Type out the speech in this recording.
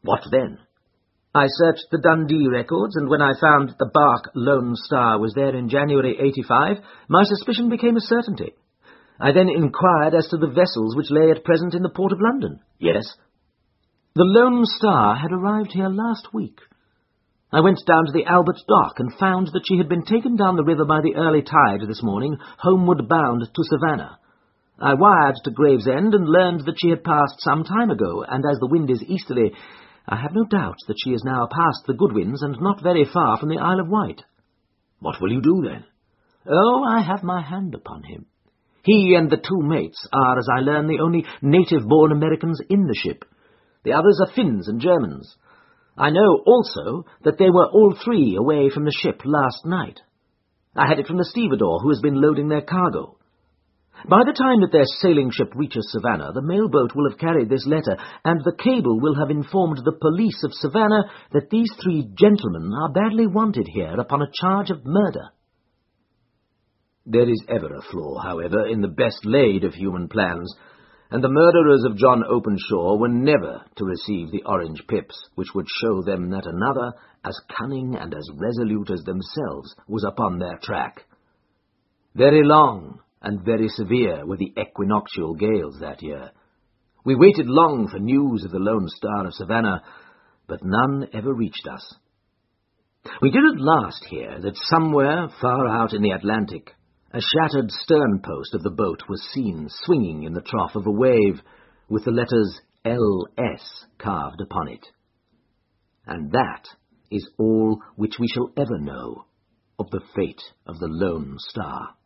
What then? I searched the Dundee records, and when I found that the bark Lone Star was there in January 85, my suspicion became a certainty. I then inquired as to the vessels which lay at present in the port of London. Yes. The Lone Star had arrived here last week. I went down to the Albert Dock and found that she had been taken down the river by the early tide this morning, homeward bound to Savannah. I wired to Gravesend and learned that she had passed some time ago, and as the wind is easterly, I have no doubt that she is now past the Goodwins and not very far from the Isle of Wight. What will you do, then? Oh, I have my hand upon him. He and the two mates are, as I learn, the only native-born Americans in the ship. The others are Finns and Germans. I know also that they were all three away from the ship last night. I had it from the stevedore who has been loading their cargo. By the time that their sailing ship reaches Savannah, the mailboat will have carried this letter, and the cable will have informed the police of Savannah that these three gentlemen are badly wanted here upon a charge of murder. There is ever a flaw, however, in the best laid of human plans, and the murderers of John Openshaw were never to receive the orange pips, which would show them that another, as cunning and as resolute as themselves, was upon their track. Very long and very severe were the equinoctial gales that year. We waited long for news of the Lone Star of Savannah, but none ever reached us. We did at last hear that somewhere far out in the Atlantic, a shattered stern-post of the boat was seen swinging in the trough of a wave, with the letters L.S. carved upon it. And that is all which we shall ever know of the fate of the Lone Star.